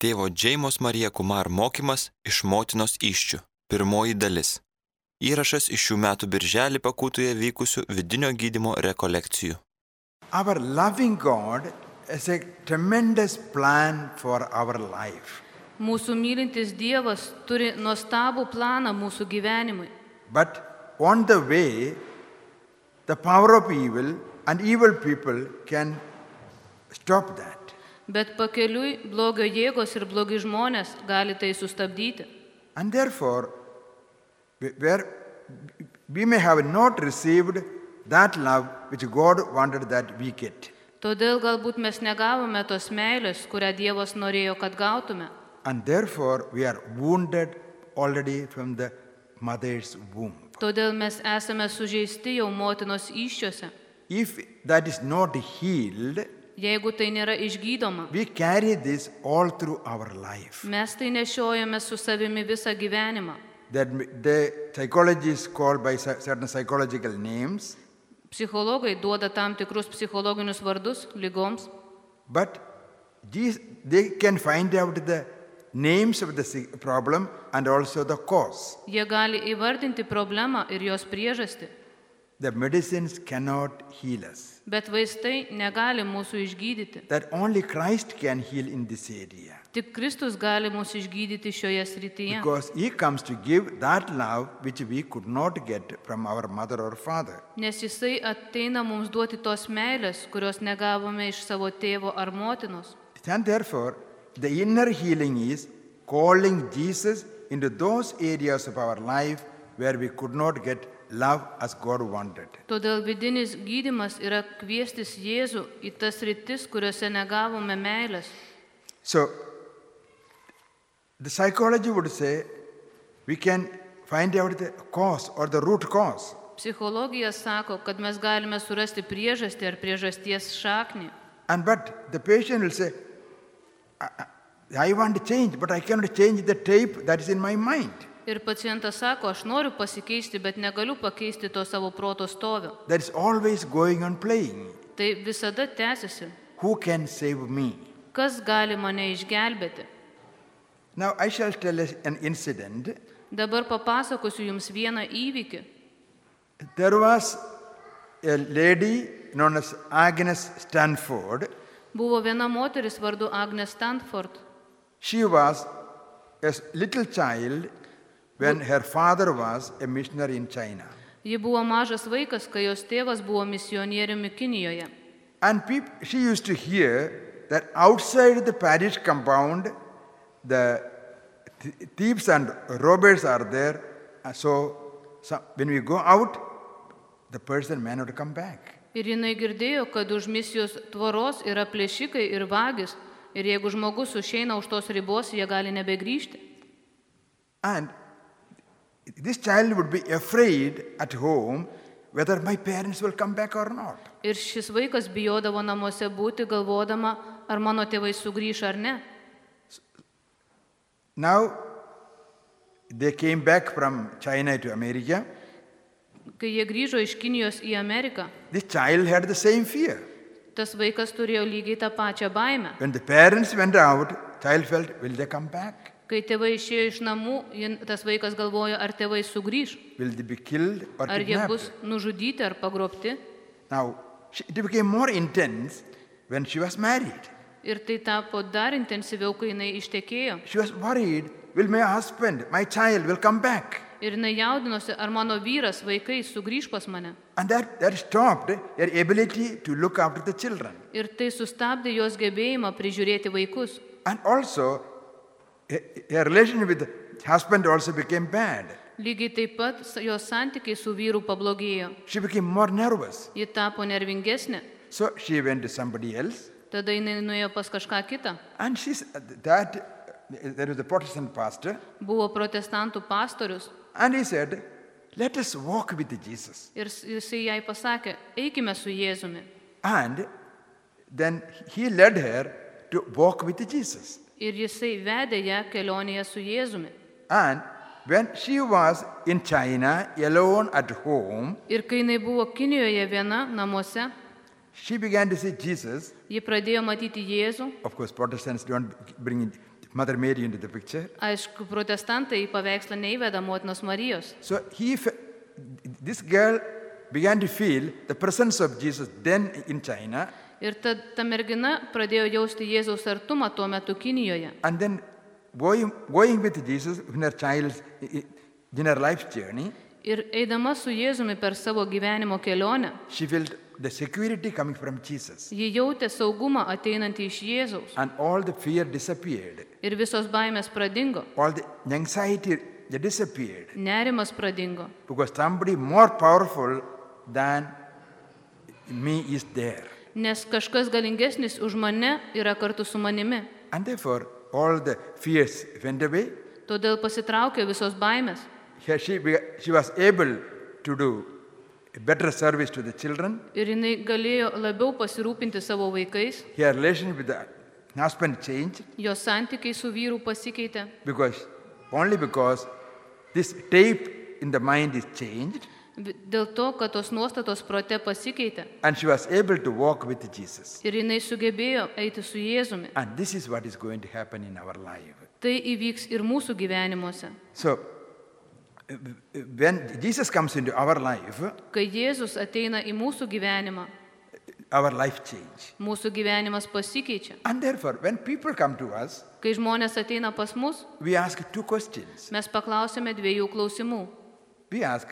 Tėvo Džeimos Marija Kumar mokymas iš motinos įsčių. Pirmoji dalis. Įrašas iš šių metų birželį Pakūtoje vykusių vidinio gydymo rekolekcijų. Our loving God has a tremendous plan for our life. Mūsų mylintis Dievas turi nuostabų planą mūsų gyvenimui. But on the way, the power of evil and evil people can stop that. Bet pakeliui blogio jėgos ir blogi žmonės gali tai sustabdyti. And therefore, we may have not received that love which God wanted that we get. Todėl galbūt mes negavome tos meilės, kurią Dievas norėjo, kad gautume. And therefore, we are wounded already from the mother's womb. Todėl mes esame sužeisti jau motinos įsčiose. If that is not healed, Jeigu tai nėra išgydoma, we carry this all through our life. mes tai nešiojame su savimi visą gyvenimą. That the psychologists call by certain psychological names, Psichologai duoda tam tikrus psichologinius vardus lygoms, but they can find out the names of the problem and also the cause. jie gali įvardinti problemą ir jos priežastį, The medicines cannot heal us. bet vaistai negali mūsų išgydyti. That only Christ can heal in this area. Tik Kristus gali mūsų išgydyti šioje srityje, Because He comes to give that love which we could not get from our mother or father. nes Jisai ateina mums duoti tos meilės, kurios negavome iš savo tėvo ar motinos. And therefore, the inner healing is calling Jesus into those areas of our life where we could not get love as God wanted. Todėl vidinis gydymas yra kviestis Jėzų į tas sritis, kuriuose negavome meilės. So, the psychology would say we can find out the cause or the root cause. Psichologija sako, kad mes galime surasti priežastį ar priežasties šaknį. But the patient will say, I want to change, but I cannot change the tape that is in my mind. Ir pacientas sako, aš noriu pasikeisti, bet negaliu pakeisti to savo proto stovio. That is always going on playing. Tai visada tęsiasi. Who can save me? Kas gali mane išgelbėti? Now I shall tell an incident. Dabar papasakosiu jums vieną įvykį. There was a lady known as Agnes Stanford. Buvo viena moteris vardu Agnes Stanford. She was a little child when her father was a missionary in China. Ji buvo mažas vaikas, kai jos tėvas buvo misionieriumi Kinijoje. And she used to hear that outside the parish compound, the thieves and robbers are there. So when we go out, the person may not come back. Ir jinai girdėjo, kad už misijos tvoros yra plėšikai ir vagis. Ir jeigu žmogus užeina už tos ribos, jie gali nebegrįžti. And this child would be afraid at home whether my parents will come back or not. Ir šis vaikas bijodavo namuose būti, galvodama, ar mano tėvai sugrįš ar ne. Now, they came back from China to America. Kai jie grįžo iš Kinijos į Ameriką, This child had the same fear. tas vaikas turėjo lygiai tą pačią baimę. When the parents went out, child felt, will they come back? Kai tėvai išėjo iš namų, tas vaikas galvojo, ar tėvai sugrįž, Will they be killed or ar jie bus kidnapped? nužudyti ar pagrobti. Now, it became more intense when she was married. Ir tai tapo dar intensyviau, kai jinai ištekėjo. She was worried, will my husband, my child will come back? Ir jinai jaudinosi, ar mano vyras, vaikai sugrįž pas mane. And that stopped her ability to look after the children. Ir tai sustabdė jos gebėjimą prižiūrėti vaikus. And also, her relationship with the husband also became bad. Lygiai taip pat jos santykiai su vyru pablogėjo. She became more nervous. Ji tapo nervingesnė. So she went to somebody else. Tada jinai nuėjo pas kažką kitą. And there was a Protestant pastor. Buvo protestantų pastorius. And he said, let us walk with Jesus. Ir jisai jai pasakė, eikime su Jėzumi. And then he led her to walk with Jesus. Ir jisai vedė ją kelionėje su Jėzumi. And when she was in China, alone at home, Ir kai jinai buvo Kinijoje viena namuose, she began to see Jesus. Ji pradėjo matyti Jėzų. Of course, Protestants don't bring Mother Mary into the picture. Aišku, protestantai į paveikslą neįveda motinos Marijos. So this girl began to feel the presence of Jesus then in China. Ir ta mergina pradėjo jausti Jėzaus artumą tuo metu Kinijoje. And then going with Jesus in her life's journey, Ir eidama su Jėzumi per savo gyvenimo kelionę, she felt the security coming from Jesus. ji jautė saugumą ateinantį iš Jėzaus. And all the fear disappeared. Ir visos baimės pradingo. All the anxiety disappeared. Nerimas pradingo. Because somebody more powerful than me is there. Nes kažkas galingesnis už mane yra kartu su manimi. And therefore, all the fears went away. Todėl pasitraukė visos baimės. Here she was able to do a better service to the children. Ir jinai galėjo labiau pasirūpinti savo vaikais. Her relationship with the husband changed. Jos santykiai su vyru pasikeitė. Only because this tape in the mind is changed. Dėl to, kad tos nuostatos prote pasikeitė. And she was able to walk with Jesus. Ir jinai sugebėjo eiti su Jėzumi. And this is what is going to happen in our life. Tai įvyks ir mūsų gyvenimuose. So, when Jesus comes into our life, kai Jėzus ateina į mūsų gyvenimą, our life change. Mūsų gyvenimas pasikeičia. And therefore, when people come to us, kai žmonės ateina pas mus, we ask two questions. Mes paklausėme dviejų klausimų. We ask,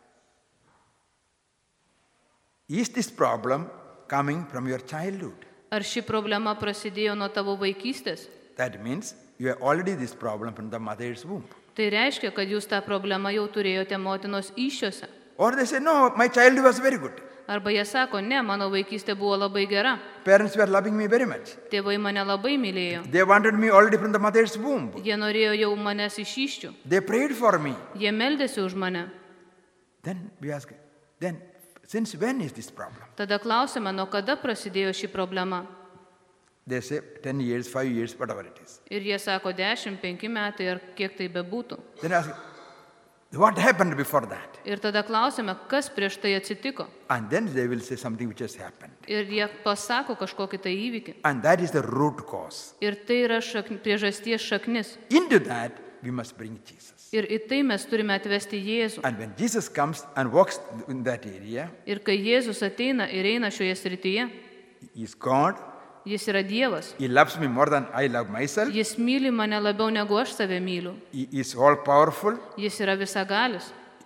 is this problem coming from your childhood? Ar ši problema prasidėjo nuo tavo vaikystės? That means you have already this problem from the mother's womb. Tai reiškia, kad jūs tą problemą jau turėjote motinos įsčiose. Or they say, no, my childhood was very good. Arba jie sako, ne, mano vaikystė buvo labai gera. Parents were loving me very much. Tėvai mane labai mylėjo. They wanted me already from the mother's womb. Jie norėjo jau manęs iš įsčių. They prayed for me. Jie meldėsi už mane. Then we ask, since when is this problem? Tada klausime, nuo kada prasidėjo ši problema. They say 10 years, 5 years, whatever it is. Ir jie sako 10, 5 metai ar kiek tai bebūtų. Then I ask, what happened before that? Ir tada klausime, kas prieš tai atsitiko. And then they will say something which has happened. Ir jie pasako kažkokį tai įvykį. And that is the root cause. Ir tai yra priežasties šaknis. Into that we must bring Jesus. Ir į tai mes turime atvesti Jėzų. And when Jesus comes and walks in that area, ir kai Jėzus ateina ir eina šioje srityje, he is God. Jis yra Dievas. He loves me more than I love myself. Jis myli mane labiau negu aš save myliu. He is all powerful. Jis yra visagalis.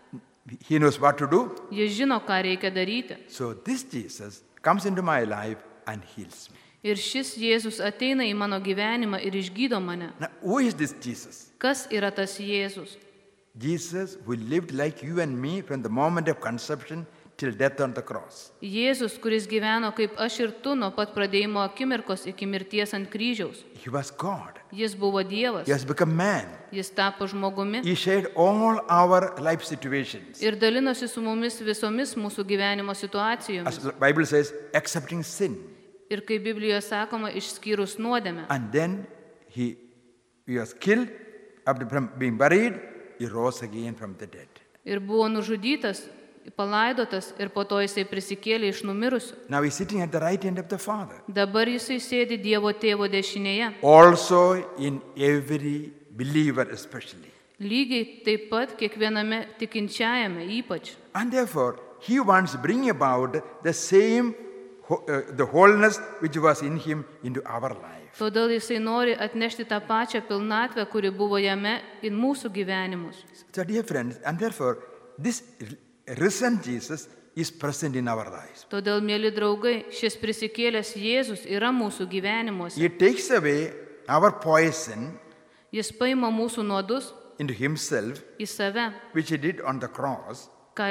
He knows what to do. Jis žino, ką reikia daryti. So this Jesus comes into my life and heals me. Ir šis Jėzus ateina į mano gyvenimą ir išgydo mane. Now, who is this Jesus? Kas yra tas Jėzus? Jesus who lived like you and me from the moment of conception till death on the cross. Jėzus, kuris gyveno kaip aš ir tu nuo pat pradėjimo akimirkos iki mirties ant kryžiaus. He was God. Jis buvo Dievas. He has become man. Jis tapo žmogumi. He shared all our life situations. Ir dalinosi su mumis visomis mūsų gyvenimo As situacijomis. the Bible says, accepting sin. Ir kaip Biblijoje sakoma, išskyrus nuodėmę. And then he was killed, after being buried, he rose again from the dead. Ir buvo nužudytas, palaidotas ir po to jisai prisikėlė iš numirusių. Now he's sitting at the right hand of the Father. Dabar jisai sėdi Dievo tėvo dešinėje. Also in every believer especially. Lygiai taip pat kiekviename tikinčiajame ypač. And therefore, he wants to bring about the same, the wholeness which was in him into our life. Todėl jisai nori atnešti tą pačią pilnatvę, kuri buvo jame į mūsų gyvenimus. So dear friends, and therefore, this risen Jesus is present in our lives. Todėl, mėly draugai, šis prisikėlęs Jėzus yra mūsų gyvenimuose. He takes away our poison Jis paima mūsų nuodus into himself, į save, which he did on the cross, tą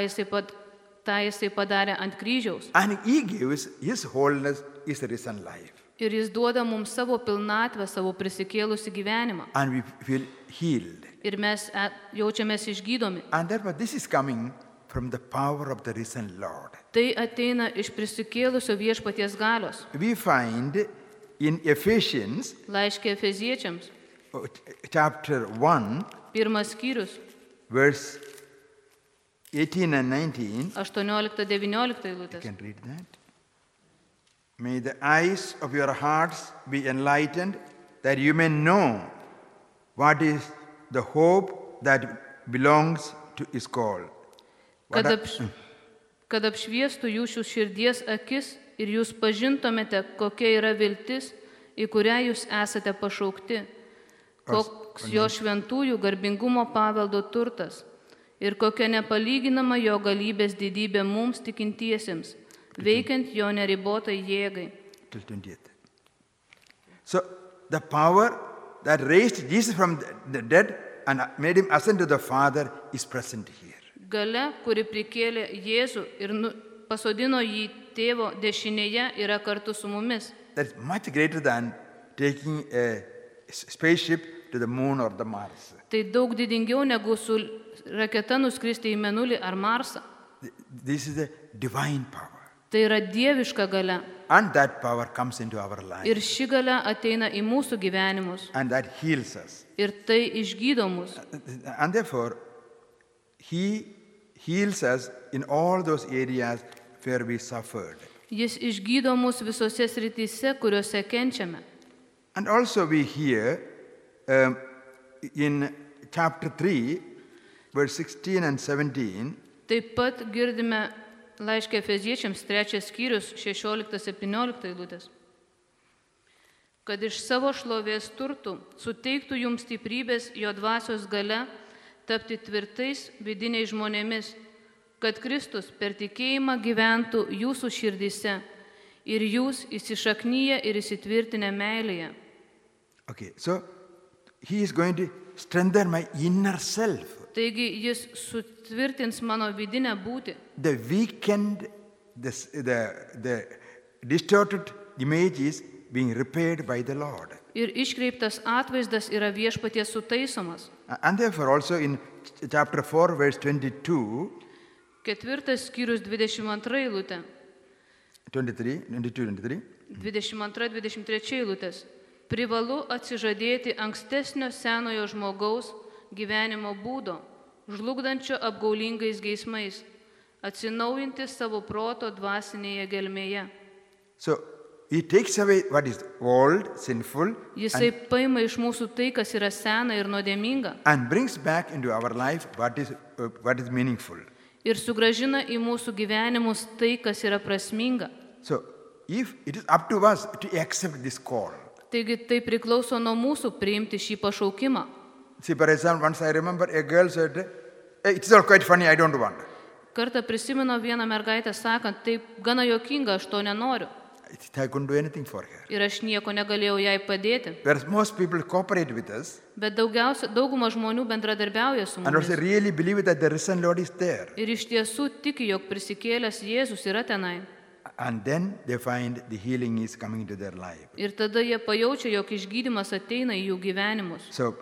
jisai padarė ant kryžiaus. and he gives his wholeness, his risen life. Ir jis duoda mums savo pilnatvę, savo prisikėlusi gyvenimą. And we feel healed. Ir mes jaučiamės išgydomi. And therefore, this is coming from the power of the risen Lord. Tai ateina iš prisikėlusio viešpaties galios. We find in Ephesians Laiške Efeziečiams, chapter 1, 1 skyrius, verse 18 and 19. 18-19 You eilutės. can read that. May the eyes of your hearts be enlightened, that you may know what is the hope that belongs to his call. Kad apšviestų jūsų širdies akis ir jūs pažintumėte, kokia yra viltis, į kurią jūs esate pašaukti, koks jo šventųjų garbingumo paveldo turtas ir kokia nepalyginama jo galybės didybė mums tikintiesiems, veikiant jo neribotai jėgai. So the power that raised Jesus from the dead and made him ascend to the Father is present here. Galia, kuri prikėlė Jėzų ir pasodino jį tėvo dešinėje, yra kartu su mumis. That is much greater than taking a spaceship to the moon or the Mars. Tai daug didingiau negu su raketa nuskristi į Mėnulį ar Marsą. This is the divine power. Tai yra dieviška galia. And that power comes into our life. Ir ši galia ateina į mūsų gyvenimus. And that heals us. Ir tai išgydo mus. And therefore, he heals us in all those areas where we suffered. Jis išgydo mus visose srityse, kuriuose kenčiame. And also we hear in chapter 3, verse 16 and 17, Taip pat girdime laiške Efeziečiams 3 skyrius 16-17 eilutės. Kad iš savo šlovės turtų suteiktų jums stiprybės jo dvasios galia tapti tvirtais vidiniais žmonėmis, kad Kristus per tikėjimą gyventų jūsų širdyse ir jūs įsišaknyję ir įsitvirtinę meilėje. Okay, so he is going to strengthen my inner self. Taigi jis sutvirtins mano vidinę būtį. The weakened, the distorted image is being repaired by the Lord. Ir iškreiptas atvaizdas yra viešpaties sutaisomas. And therefore also in chapter 4, verse 22, 4 skyrius 22 eilutė. 22-23. 22-23 eilutės. Privalu atsižadėti ankstesnio senojo žmogaus gyvenimo būdo, žlugdančio apgaulingais geismais, atsinaujinti savo proto dvasinėje gelmėje. So he takes away what is old, sinful, Jisai paima iš mūsų tai, kas yra sena ir nuodėminga, and brings back into our life what is meaningful. ir sugrąžina į mūsų gyvenimus tai, kas yra prasminga. So if it is up to us to accept this call. Taigi tai priklauso nuo mūsų priimti šį pašaukimą. See, for example, once I remember a girl said, hey, it's all quite funny, I don't want. Kartą prisimenu vieną mergaitę sakant, taip gana juokinga, aš to nenoriu. I couldn't do anything for her. Ir aš nieko negalėjau jai padėti. Whereas most people cooperate with us Bet dauguma žmonių bendradarbiauja su and also mumis. really believe that the risen Lord is there. Ir iš tiesų tiki, jog prisikėlęs Jėzus yra tenai. And then they find the healing is coming into their life. Ir tada jie pajaučia, jog išgydymas ateina į jų gyvenimus. So,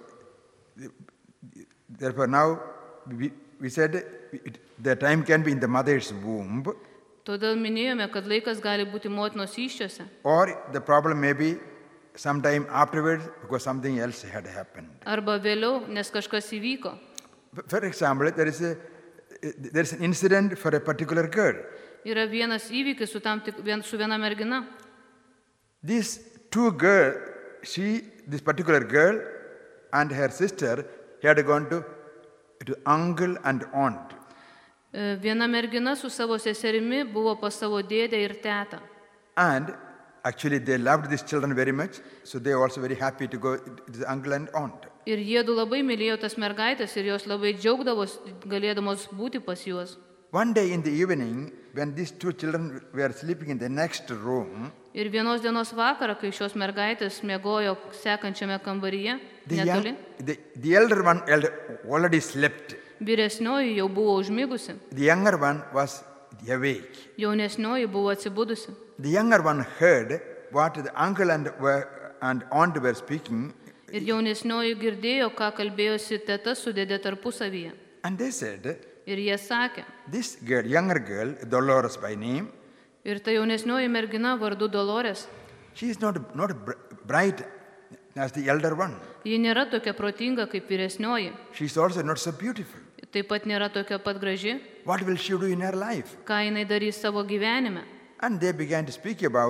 therefore now we said the time can be in the mother's womb, Todėl minėjome, kad laikas gali būti motinos įsčiose. or the problem may be sometime afterwards because something else had happened. Arba vėliau, nes kažkas įvyko. For example, there is an incident for a particular girl. Yra vienas įvykis su viena mergina. These two girls, this particular girl and her sister had gone to uncle and aunt. Viena mergina su savo seserimi buvo pas savo dėdę ir tetą. And actually they loved these children very much, so they were also very happy to go to the uncle and aunt. Ir jiedu labai mylėjo tas mergaitės ir jos labai džiaugdavos galėdamos būti pas juos. One day in the evening, when these two children were sleeping in the next room, Ir vienos dienos vakarą, kai šios mergaitės miegojo sekančiame kambaryje, netoli, the elder one already slept. vyresnioji jau buvo užmigusi, The younger one was awake. jaunesnioji buvo atsibudusi. The younger one heard what the uncle and aunt were speaking, Ir jaunesnioji girdėjo, ką kalbėjosi teta su dėdė tarpusavyje. and they said, Ir jie sakė, this girl, younger girl, Dolores by name, ir ta jaunesnioji mergina vardu Dolores, she is not bright as the elder one. ji nėra tokia protinga kaip vyresnioji, She is also not so beautiful. taip pat nėra tokia pat graži, What will she do in her life? ką jinai darys savo gyvenime. And they began to speak about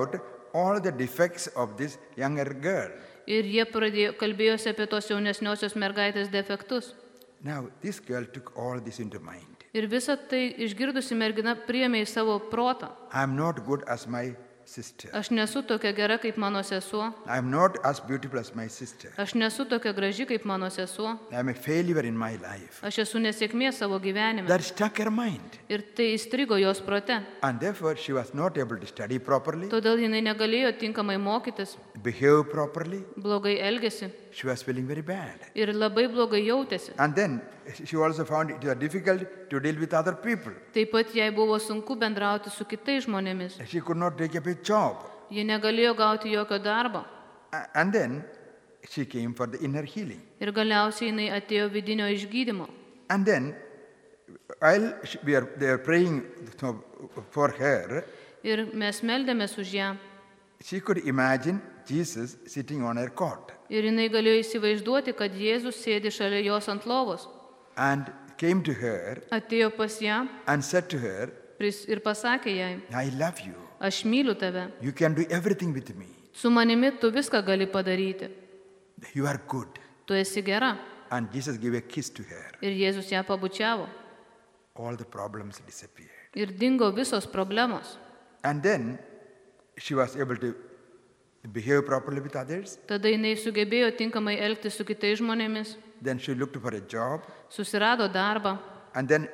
all the defects of this younger girl. Ir jie kalbėjosi apie tos jaunesniosios mergaitės defektus. Now, this girl took all this into mind. Ir visą tai išgirdusi mergina priėmė į savo protą. I'm not good as my sister. Aš nesu tokia gera kaip mano sesuo. I'm not as beautiful as my sister. Aš nesu tokia graži kaip mano sesuo. I'm a failure in my life. Aš esu nesėkmė savo gyvenime. That stuck her mind. Ir tai įstrigo jos prote. And therefore, she was not able to study properly, Todėl jinai negalėjo tinkamai mokytis, behave properly. blogai elgėsi She was feeling very bad. ir labai blogai jautėsi. And then she also found it was difficult to deal with other people. Taip pat jai buvo sunku bendrauti su kitais žmonėmis. She could not take up a job. Ji negalėjo gauti jokio darbo. And then she came for the inner healing. Ir galiausiai jinai atėjo vidinio išgydymo. And then, while they are praying for her, Ir mes meldėmės už ją. she could imagine Jesus sitting on her cot Ir jinai galėjo įsivaizduoti, kad Jėzus sėdi šalia jos ant lovos. and came to her Atėjo pas ją and said to her, ir pasakė jai, I love you. aš myliu tave. You can do everything with me. Su manimi tu viską gali padaryti. You are good. Tu esi gera. And Jesus gave a kiss to her. Ir Jėzus ją pabučiavo. All the problems disappeared. Ir dingo visos problemos. And then she was able to behave properly with others. Tada jinai sugebėjo tinkamai elgtis su kitais žmonėmis. Then she looked for a job. Susirado darbą. And then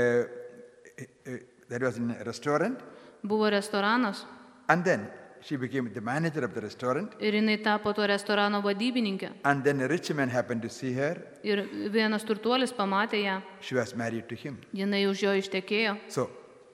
that was in a restaurant. Buvo restoranas. And then she became the manager of the restaurant. Ir jinai tapo to restorano vadybininkė. And then a rich man happened to see her. Ir vienas turtuolis pamatė ją. She was married to him. Jinai už jo ištekėjo. So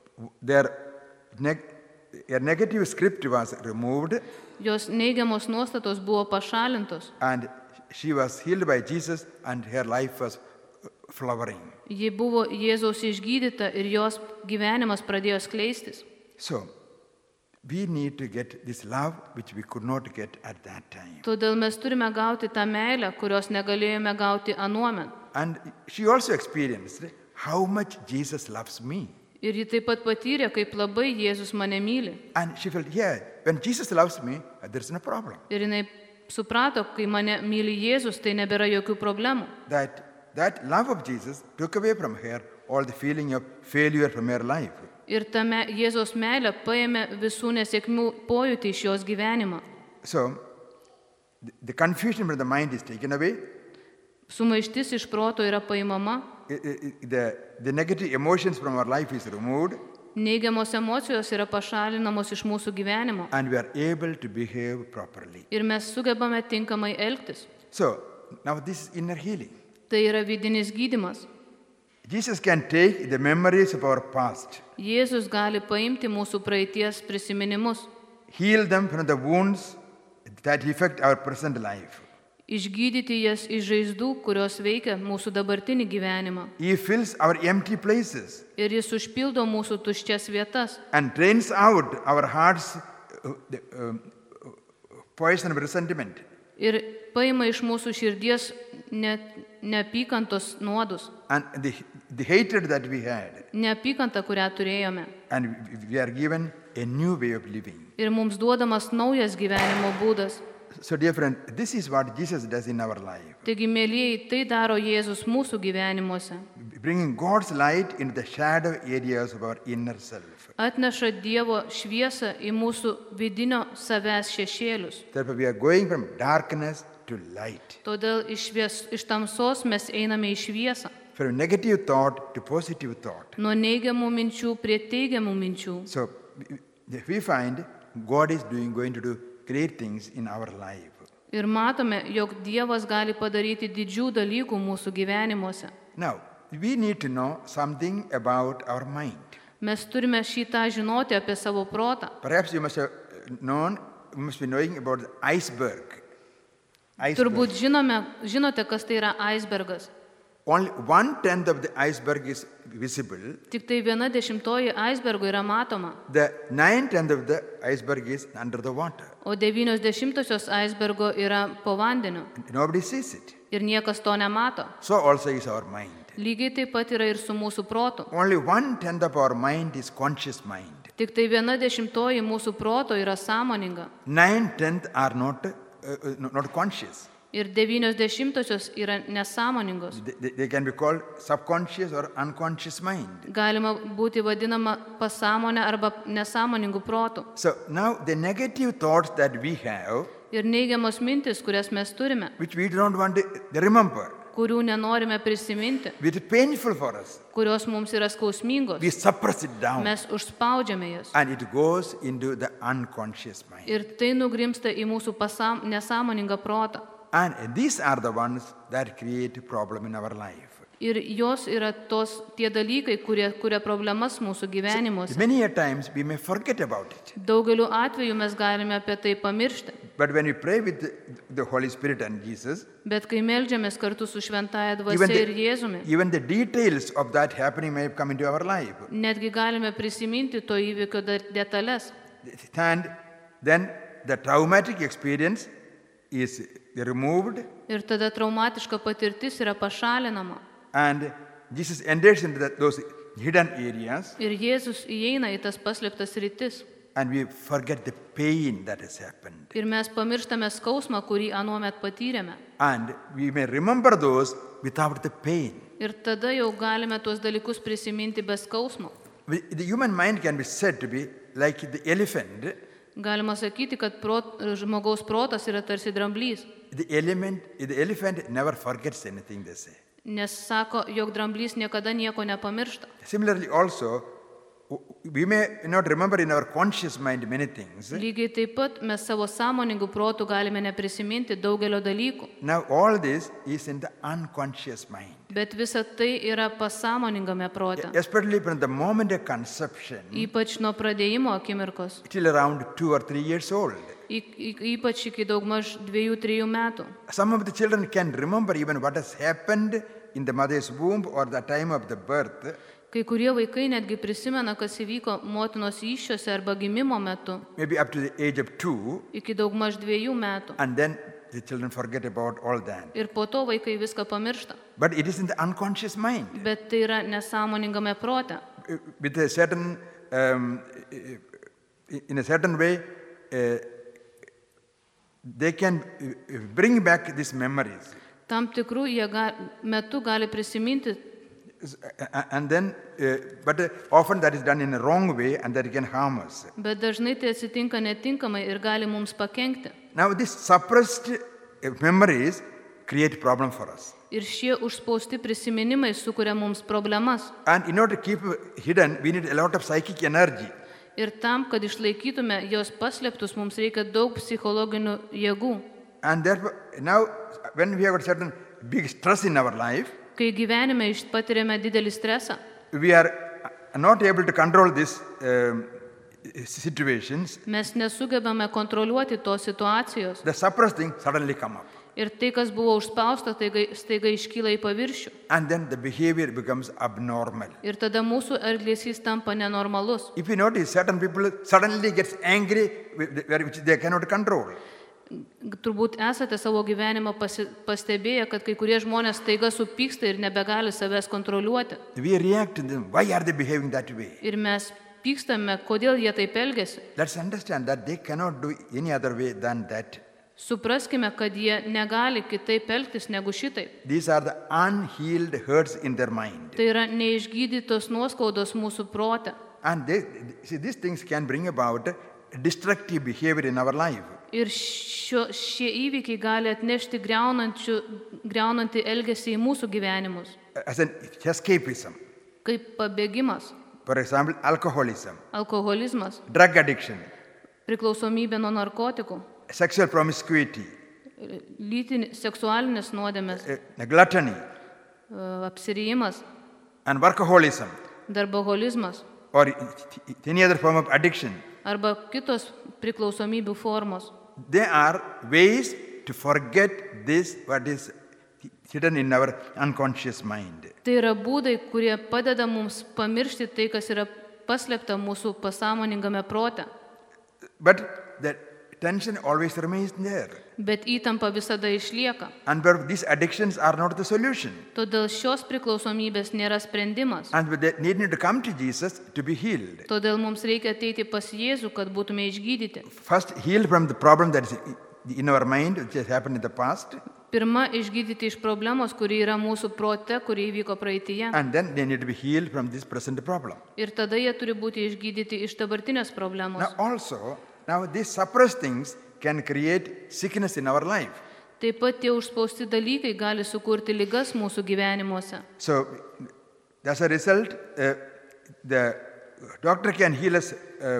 a negative script was removed. Jos neigiamos nuostatos buvo pašalintos. And she was healed by Jesus and her life was flowering. Ji buvo Jėzaus išgydyta ir jos gyvenimas pradėjo skleistis. So, we need to get this love which we could not get at that time. Todėl mes turime gauti tą meilę, kurios negalėjome gauti anuomet. And she also experienced how much Jesus loves me. Ir ji taip pat patyrė, kaip labai Jėzus mane myli. And she felt, yeah, when Jesus loves me, there's no problem. Ir jinai suprato, kai mane myli Jėzus, tai nebėra jokių problemų. That love of Jesus took away from her all the feeling of failure from her life. Ir tame Jėzaus meilė paėmė visų nesėkmių pojūtį iš jos gyvenimą. So, the confusion from the mind is taken away. Sumaištis iš proto yra paimama. The negative emotions from our life is removed. Neigiamos emocijos yra pašalinamos iš mūsų gyvenimo. And we are able to behave properly. Ir mes sugebame tinkamai elgtis. So, now this is inner healing. Tai yra vidinis gydymas. Jesus can take the memories of our past, Jėzus gali paimti mūsų praeities prisiminimus, heal them from the wounds that affect our present life. išgydyti jas iš žaizdų, kurios veikia mūsų dabartinį gyvenimą. He fills our empty places Ir jis užpildo mūsų tuščias vietas. and drains out our hearts poison of resentment. Ir paima iš mūsų širdies neapykantos nuodus. And the hatred that we had. Neapykantą, kurią turėjome. And we are given a new way of living. Ir mums duodamas naujas gyvenimo būdas. So dear friend, this is what Jesus does in our life. Taigi, mėlyjei, tai daro Jėzus mūsų gyvenimuose. Bringing God's light into the shadow areas of our inner self. Atneša Dievo šviesą į mūsų vidinio savęs šešėlius. Therefore we are going from darkness to light. Todėl iš tamsos mes einame į šviesą. From negative thought to positive thought. Nuo neigiamų minčių prie teigiamų minčių. So we find God is going to do great things in our life. Ir matome, jog Dievas gali padaryti didžių dalykų mūsų gyvenimuose. Now, we need to know something about our mind. Mes turime šitą žinoti apie savo protą. Perhaps you must be knowing about the iceberg. Turbūt žinote, kas tai yra aisbergas. Only 1/10 of the iceberg is visible. Tik tai 1/10 aisbergo yra matoma. The 9/10 of the iceberg is under the water. O 90 aisbergo yra po vandeniu. Nobody sees it. Ir niekas to nemato. So also is our mind. Lygiai taip pat yra ir su mūsų protu. Only 1/10 of our mind is conscious mind. Tik tai 1/10 mūsų proto yra sąmoninga 9/10 are not conscious. ir 90 yra nesąmoningos. They can be called subconscious or unconscious mind. Galima būti vadinama pasąmonė arba nesąmoningų protų. So now the negative thoughts that we have, Ir neigiamos mintis, kurias mes turime, which we don't want to remember, kurių nenorime prisiminti, which is painful for us, kurios mums yra skausmingos, we suppress it down mes užspaudžiame jas. and it goes into the unconscious mind. Ir tai nugrimsta į mūsų nesąmoningą protą. And these are the ones that create a problem in our life. Ir jos yra tie dalykai, kurie kuria problemas mūsų gyvenimuose. Many a times we may forget about it. Daugeliu atveju mes galime apie tai pamiršti. But when we pray with the Holy Spirit and Jesus, Bet kai meldžiamės kartu su Šventąja Dvasia ir Jėzumi, even the details of that happening may come into our life. netgi galime prisiminti to įvykio detalės. And then the traumatic experience is removed, Ir tada traumatiška patirtis yra pašalinama. and Jesus enters into those hidden areas, Ir Jėzus įeina į tas paslėptas rytis. and we forget the pain that has happened. Ir mes pamirštame skausmą, kurį anuomet patyrėme. And we may remember those without the pain. Ir tada jau galime tuos dalykus prisiminti be skausmo. The human mind can be said to be like the elephant. Galima sakyti, kad žmogaus protas yra tarsi dramblys. The elephant never forgets anything, they say. Nes sako, jog dramblys niekada nieko nepamiršta. Similarly also, we may not remember in our conscious mind many things. Lygiai taip pat mes savo sąmoningų protų galime neprisiminti daugelio dalykų. Now all this is in the unconscious mind. Bet visa tai yra pasąmoningame prote. Especially from the moment of conception Ypač nuo pradėjimo akimirkos. till around 2 or 3 years old. Ypač iki daugmaž 2-3 metų. Some of the children can remember even what has happened in the mother's womb or the time of the birth. Kai kurie vaikai netgi prisimena, kas įvyko motinos įsčiose arba gimimo metu, Maybe up to the age of 2, iki daugmaž 2 metų. and then the children forget about all that. Ir po to vaikai viską pamiršta. But it is in the unconscious mind. Bet tai yra nesąmoningame prote. With a certain, in a certain way, they can bring back these memories. Tam tikrų metu gali prisiminti, And then, but often that is done in a wrong way and that can harm us. bet dažnai tai atsitinka netinkamai ir gali mums pakenkti. Now these suppressed memories create problem for us. Ir šie užspausti prisiminimai sukuria mums problemas. And in order to keep hidden, we need a lot of psychic energy. Ir tam, kad išlaikytume jos paslėptus, mums reikia daug psichologinių jėgų. And therefore, now when we have a certain big stress in our life, Kai gyvenime patiriame didelį stresą, we are not able to control these situations. mes nesugebame kontroliuoti tos situacijos. The suppressed things suddenly come up. Ir tai, kas buvo užspausta, staiga iškyla į paviršių. And then the behavior becomes abnormal. Ir tada mūsų elgesys tampa nenormalus. If you notice, certain people suddenly gets angry, which they cannot control. Turbūt esate savo gyvenimą pastebėję, kad kai kurie žmonės staiga supyksta ir nebegali savęs kontroliuoti. We react to them. Why are they behaving that way? Ir mes pykstame, kodėl jie taip elgiasi. Let's understand that they cannot do any other way than that. Supraskime, kad jie negali kitaip elgtis negu šitaip. These are the unhealed hurts in their mind. Tai yra neišgydytos nuoskaudos mūsų prote. And these things can bring about destructive behavior in our life. Ir šie įvykiai gali atnešti griaunantį elgesį į mūsų gyvenimus. As an escapism. Kaip pabėgimas, For example, alcoholism, alkoholizmas, drug addiction, priklausomybė nuo narkotikų, sexual promiscuity, seksualinės nuodėmės, gluttony, apsirijimas, and workaholism, darboholizmas or any other form of addiction. arba kitos priklausomybių formos. They are ways to forget this, what is hidden in our unconscious mind. Tai yra būdai, kurie padeda mums pamiršti tai, kas yra paslėpta mūsų pasąmoningame prote. But the tension always remains there. Bet įtampa visada išlieka. And but these addictions are not the solution. Todėl šios priklausomybės nėra sprendimas. And they need to come to Jesus to be healed. Todėl mums reikia ateiti pas Jėzų, kad būtume išgydyti. First, heal from the problem that is in our mind, which has happened in the past. Pirma, išgydyti iš problemos, kuri yra mūsų prote, kuri įvyko praeityje. And then they need to be healed from this present problem. Ir tada jie turi būti išgydyti iš dabartinės problemos. Now these suppressed things can create sickness in our life. Taip pat tie užspausti dalykai gali sukurti ligas mūsų gyvenimuose. So, as a result, the doctor can heal us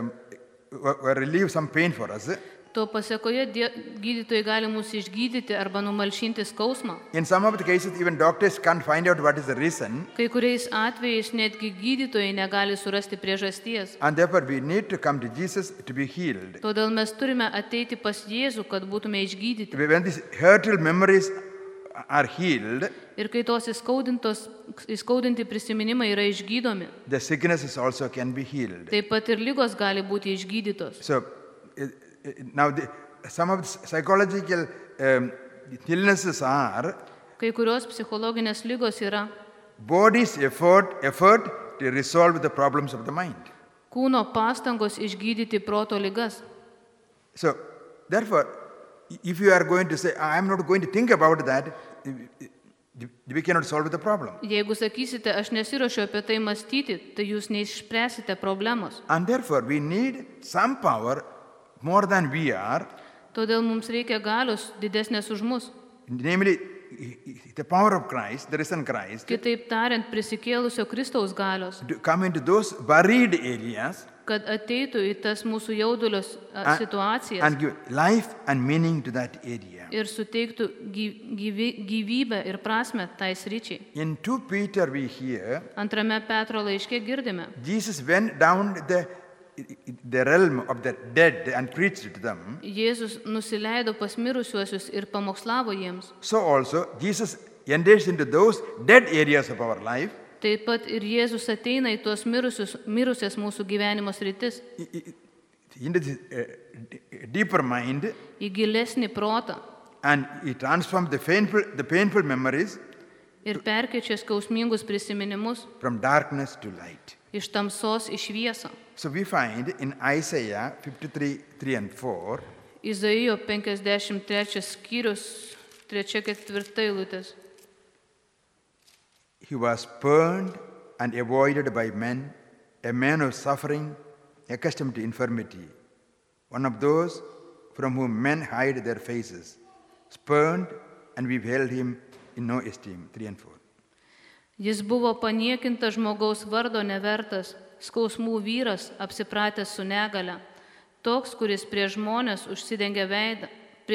or relieve some pain for us. To pasiekoje gydytojai gali mus išgydyti arba numalšinti skausmą. In some of the cases, even doctors can't find out what is the reason. Kai kuriais atvejais netgi gydytojai negali surasti priežasties. And therefore, we need to come to Jesus to be healed. Todėl mes turime ateiti pas Jėzų, kad būtume išgydyti. When these hurtful memories are healed, Ir kai tos įskaudinti prisiminimai yra išgydomi, the sicknesses also can be healed. taip pat ir ligos gali būti išgydytos. So, now some of the psychological illnesses are Kai kurios psichologinės ligos yra body's effort to resolve the problems of the mind. kūno pastangos išgydyti proto ligas. So, therefore, if you are going to say, I am not going to think about that, we cannot solve the problem. Jeigu sakysite, aš nesiruošiu apie tai mąstyti, tai jūs neišspręsite problemos. And therefore, we need some power more than we are, Todėl mums reikia galios didesnės už mus. namely the power of Christ, the risen Christ, Kitaip tariant, prisikėlusio Kristaus galios, to come into those buried areas kad ateitų į tas mūsų jaudulios situacijas and give life and meaning to that area. ir suteiktų gyvybę ir prasmę tai sričiai. In 2 Peter we hear, Antrame Petro laiške girdime, Jesus went down the realm of the dead and preached to them. Jėzus nusileido pas mirusiuosius ir pamokslavo jiems. So also, Jesus enters into those dead areas of our life. Taip pat ir Jėzus ateina į tuos mirusias mūsų gyvenimo sritis, Into the deeper mind, į gilesnį protą and he transforms the painful memories ir perkeičia skausmingus prisiminimus from darkness to light. iš tamsos į šviesą. So we find in Isaiah 53:3 and 4, Izaijo 53 skyrius 3-4 eilutės. he was spurned and avoided by men, a man of suffering, accustomed to infirmity, one of those from whom men hide their faces, spurned, and we held him in no esteem. 3 and 4. Jis buvo paniekintas žmogaus vardo nevertas, skausmų vyras, apsipratęs su negale, toks, kuris prieš žmonės užsidengia veidą.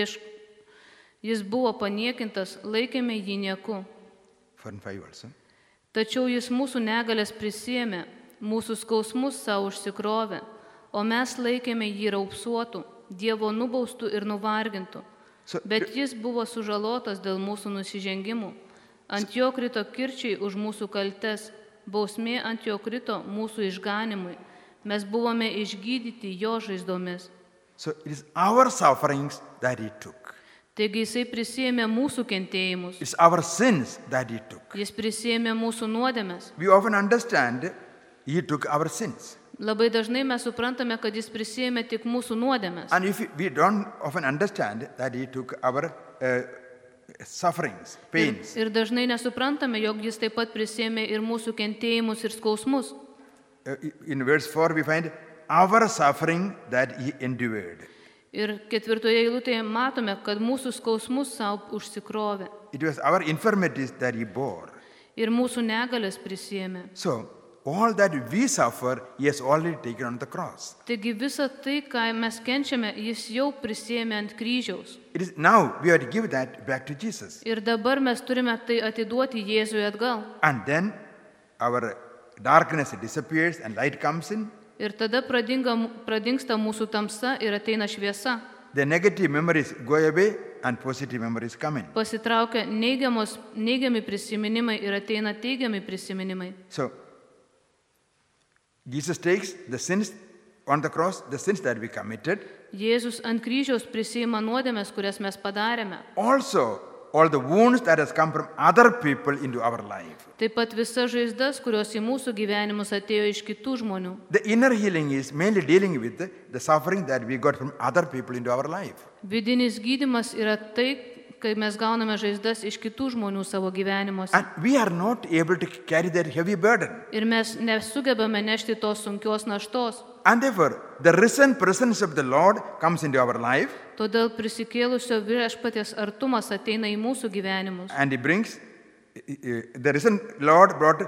Jis buvo paniekintas, laikėme jį nieku. 4 and 5 also. Tačiau jis mūsų negalės prisiėmė, mūsų skausmus savo užsikrovė, o mes laikėme jį raupsuotų, Dievo nubaustų ir nuvargintų. Bet jis buvo sužalotas dėl mūsų nusižengimų. Ant jo krito kirčiai už mūsų kaltes, bausmė ant jo krito mūsų išganimui. Mes buvome išgydyti jo žaizdomis. So it is our sufferings that he took. Taigi jisai prisėmė mūsų kentėjimus. It's our sins that he took. Jis prisėmė mūsų nuodėmes. We often understand he took our sins. Labai dažnai mes suprantame, kad jis prisėmė tik mūsų nuodėmes. And if we don't often understand that he took our sufferings, pains. Ir dažnai nesuprantame, jog jis taip pat prisėmė ir mūsų kentėjimus ir skausmus. In verse 4 we find our suffering that he endured. Ir 4 eilutėje matome, kad mūsų skausmus savo užsikrovė. It was our infirmities that he bore. Ir mūsų negalės prisėmė. So all that we suffer, he has already taken on the cross. Taigi visą tai, ką mes kenčiame, jis jau prisėmė ant kryžiaus. It is now we have to give that back to Jesus. Ir dabar mes turime tai atiduoti Jėzui atgal. And then our darkness disappears and light comes in. Ir tada pradingsta mūsų tamsa ir ateina šviesa. The negative memories go away and positive memories come in. Pasitraukia neigiami prisiminimai ir ateina teigiami prisiminimai. So Jesus takes the sins on the cross the sins that we committed. Jėzus ant kryžiaus prisiima nuodėmes, kurias mes padarėme. Also, all the wounds that has come from other people into our life. Taip pat visas žaizdas, kurios į mūsų gyvenimus atėjo iš kitų žmonių. The inner healing is mainly dealing with the suffering that we got from other people into our life. Vidinis gydymas yra tai, kai mes gauname žaizdas iš kitų žmonių savo gyvenimuose. And we are not able to carry that heavy burden. Ir mes nesugebame nešti tos sunkios naštos. And therefore, the risen presence of the Lord comes into our life. Todėl prisikėlusio Viešpaties artumas ateina į mūsų gyvenimus. And he brings, the risen Lord brought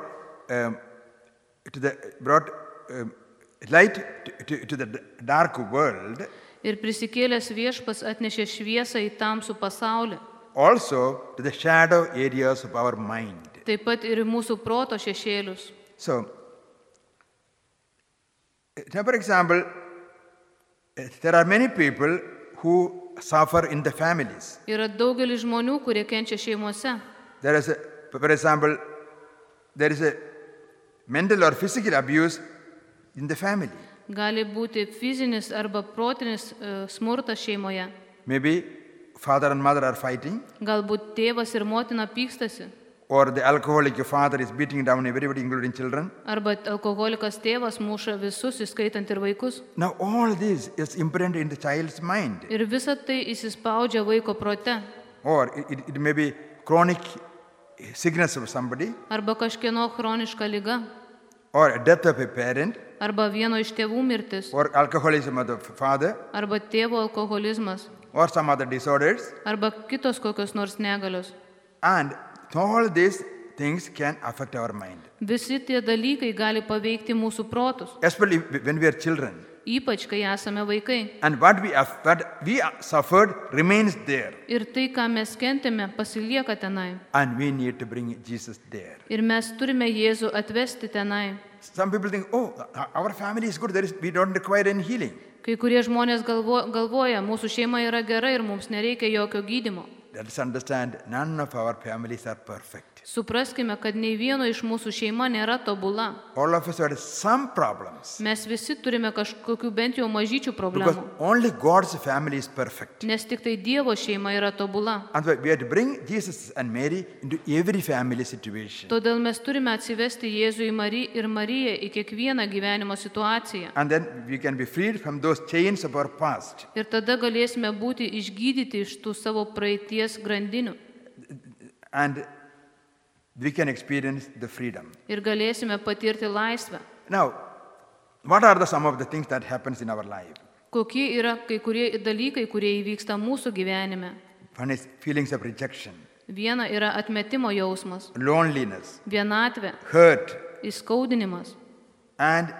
light to the dark world. Ir prisikėlęs Viešpats atnešė šviesą į tamsų pasaulį. Also to the shadow areas of our mind. Taip pat ir į mūsų proto šešėlius. So, for example, there are many people who suffer in the families. Yra daugelis žmonių, kurie kenčia šeimose. For example, there is a mental or physical abuse in the family. Gali būti fizinis arba protinis smurtas šeimoje. Maybe father and mother are fighting. Galbūt tėvas ir motina pykstasi. Or the alcoholic father is beating down everybody, including children. Arba alkoholikas tėvas muša visus, įskaitant ir vaikus. Now all this is imprinted in the child's mind. Ir visa tai įsispaudžia vaiko prote. Or it may be chronic sickness of somebody. Arba kažkieno chroniška liga. Or death of a parent. Arba vieno iš tėvų mirtis. Or alcoholism of the father. Arba tėvo alkoholizmas. Or some other disorders. Arba kitos kokios nors negalios. And all these things can affect our mind. Visi tie dalykai gali paveikti mūsų protus. Especially when we are children. Ypač, kai esame vaikai. And what we suffered remains there. Ir tai, ką mes kentėme, pasilieka tenai. And we need to bring Jesus there. Ir mes turime Jėzų atvesti tenai. Some people think, oh, our family is good, we don't require any healing. Kai kurie žmonės galvoja, mūsų šeima yra gera ir mums nereikia jokio gydymo. Let's understand, none of our families are perfect. Supraskime, kad nei vieno iš mūsų šeima nėra tobula. All of us have some problems. Mes visi turime kažkokių bent jau mažyčių Because problemų. only God's family is perfect. Nes tik tai Dievo šeima yra tobula. And we have to bring Jesus and Mary into every family situation. Todėl mes turime atsivesti Jėzų ir Mariją į kiekvieną gyvenimo situaciją. And then we can be freed from those chains of our past. Ir tada galėsime būti išgydyti iš tų savo praeities grandinių. And we can experience the freedom. Ir galėsime patirti laisvę. Now, what are some of the things that happens in our life? Kokie yra kai kurie dalykai, kurie įvyksta mūsų gyvenime? One is feelings of rejection, Viena yra atmetimo jausmas, loneliness, vienatvė, hurt. įskaudinimas. And,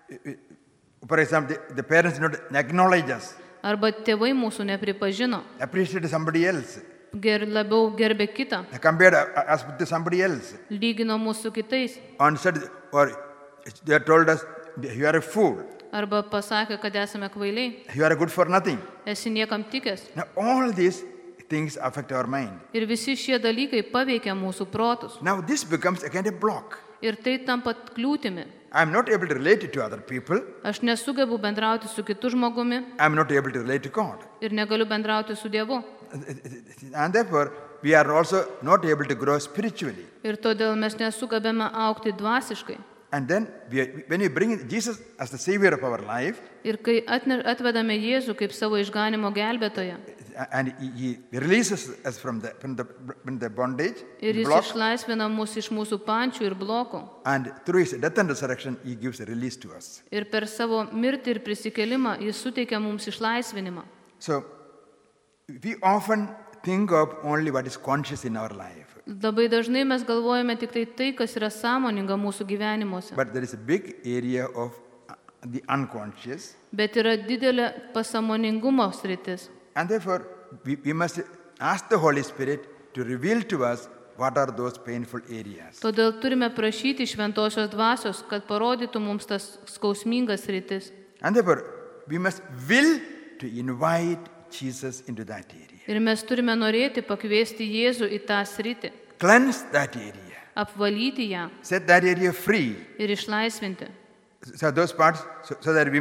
for example, the parents do not acknowledge us, Arba tėvai mūsų nepripažino, appreciate somebody else, labiau gerbė kitą, compared us with somebody else. lygino mūsų su kitais. And said, or they told us, you are a fool, Arba pasakė, kad esame kvailiai, you are good for nothing. esi niekam tikęs. Now, all these things affect our mind. Ir visi šie dalykai paveikia mūsų protus. Now, this becomes again a block. Ir tai tampa kliūtimi. I am not able to relate to other people. Aš nesugebu bendrauti su kitu žmogumi I am not able to relate to God. ir negaliu bendrauti su Dievu. And therefore, we are also not able to grow spiritually. Ir todėl mes nesugebame augti dvasiškai. And then, when we bring Jesus as the Savior of our life, Ir kai atvedame Jėzų kaip savo išganimo gelbėtoją, and He releases us from the bondage, ir Jis block, išlaisvina mus iš mūsų pančių ir blokų, and through His death and resurrection, He gives a release to us. ir per savo mirtį ir prisikelimą Jis suteikia mums išlaisvinimą. So, we often think of only what is conscious in our life. Labai dažnai mes galvojame tik tai, kas yra sąmoninga mūsų gyvenimuose. But there is a big area of the unconscious. Bet yra didelė pasąmoningumo sritis. And therefore, we must ask the Holy Spirit to reveal to us what are those painful areas. Todėl turime prašyti šventosios dvasios, kad parodytų mums tas skausmingas sritis. And therefore, we must will to invite Jesus into that area. Ir mes turime norėti pakviesti Jėzų į tą sritį, Cleanse that area. apvalyti ją Set that area free. ir išlaisvinti. So those parts, so that we may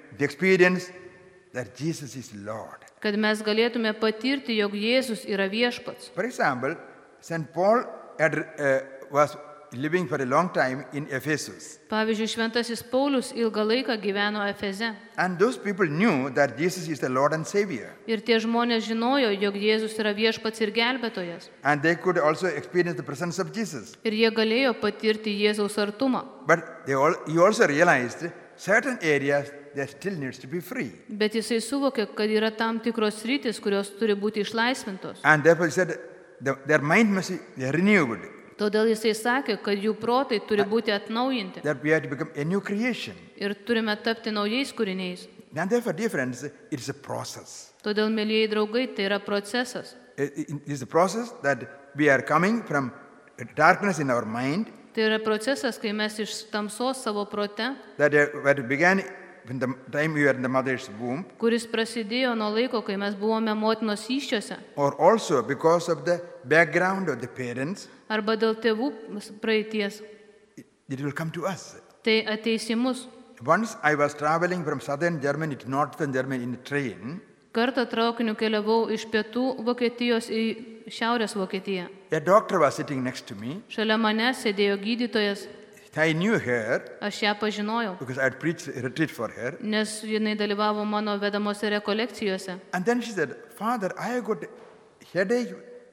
the experience that Jesus is Lord. kad mes galėtume patirti, jog Jėzus yra viešpats. For example, St. Paul was living for a long time in Ephesus. Pavyzdžiui, šventasis Paulius ilgą laiką gyveno Efeze. And those people knew that Jesus is the Lord and Savior. Ir tie žmonės žinojo, jog Jėzus yra viešpats ir gelbėtojas. And they could also experience the presence of Jesus. Ir jie galėjo patirti Jėzaus artumą. But he also realized certain areas that still needs to be free. Bet jisai suvokė, kad yra tam tikros sritis, kurios turi būti išlaisvintos. And therefore he said their mind must be renewed. Todėl jisai sakė, kad jų protai turi būti atnaujinti. That we have to become a new creation. Ir turime tapti naujais kūriniais. And therefore, dear friends, it's a process. Todėl, mėlyjei draugai, tai yra procesas. It's a process that we are coming from darkness in our mind. Tai yra procesas, kai mes iš tamsos savo prote, That began when the time we were in the mother's womb. kuris prasidėjo nuo laiko, kai mes buvome motinos įsčiose, Or also because of the background of the parents, arba dėl tėvų praeities. it will come to us. Tai ateis į mus. Once I was traveling from southern Germany to northern Germany in a train. Kartą traukiniu keliavau iš pietų Vokietijos į šiaurės Vokietiją. A doctor was sitting next to me. Šalia mane sėdėjo gydytojas. I knew her Aš ją pažinojau, because I had preached a retreat for her. nes jinai dalyvavo mano vedamose rekolekcijose. And then she said, Father, I have got headache,